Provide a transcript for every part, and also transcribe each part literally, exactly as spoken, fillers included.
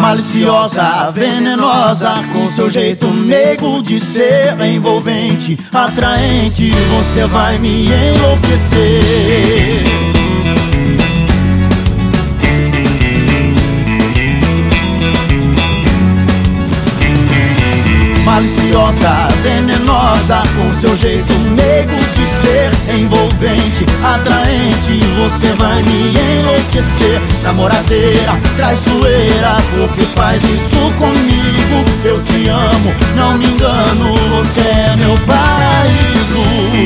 Maliciosa, venenosa, com seu jeito meigo de ser, envolvente, atraente, você vai me enlouquecer. Maliciosa, venenosa, com seu jeito meigo de ser, envolvente, atraente, você vai me enlouquecer. Namoradeira, traiçoeira, por que faz isso comigo? Eu te amo, não me engano, você é meu paraíso.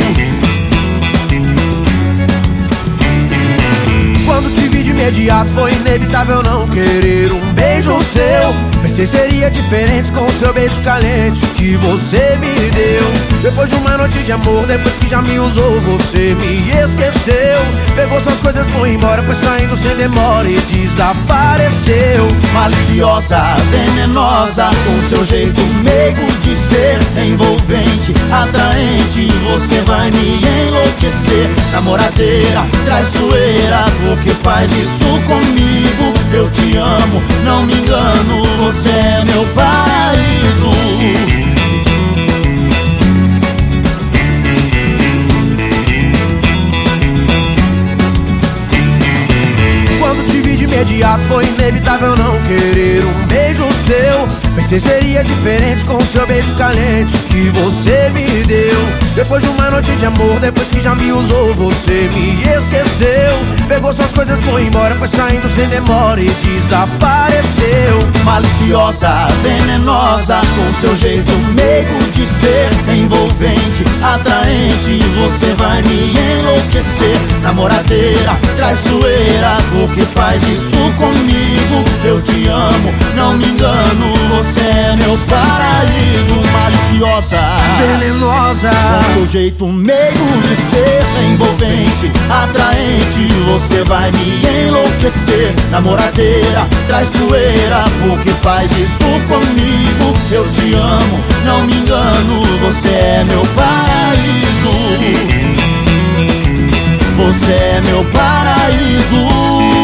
Quando te vi de imediato foi inevitável não querer um beijo seu. Pensei seria diferente com o seu beijo caliente que você me deu. Depois de uma noite de amor, depois que já me usou, você me esqueceu. Pegou suas coisas, foi embora, foi saindo sem demora e desapareceu. Maliciosa, venenosa, com seu jeito meigo de ser, envolvente, atraente, você vai me enlouquecer. Namoradeira, traiçoeira, por que faz isso comigo? Eu te amo, não me engano, você é meu paraíso. Quando te vi de imediato foi inevitável não querer um beijo seu. Pensei seria diferente com o seu beijo caliente que você me deu. Depois de uma noite de amor, depois que já me usou, você me esqueceu. Pegou suas coisas, foi embora, foi saindo sem demora e desapareceu. Maliciosa, venenosa, com seu jeito meigo de ser, envolvente, atraente, você vai me enlouquecer. Namoradeira, traiçoeira, por que faz isso comigo? Eu te amo, não me engano, você é meu paraíso. Maliciosa, venenosa, com seu jeito meigo de ser, envolvente, atraente, você vai me enlouquecer. Namoradeira, traiçoeira, por que faz isso comigo? Eu te amo, não me engano, você é meu paraíso. Você é meu paraíso.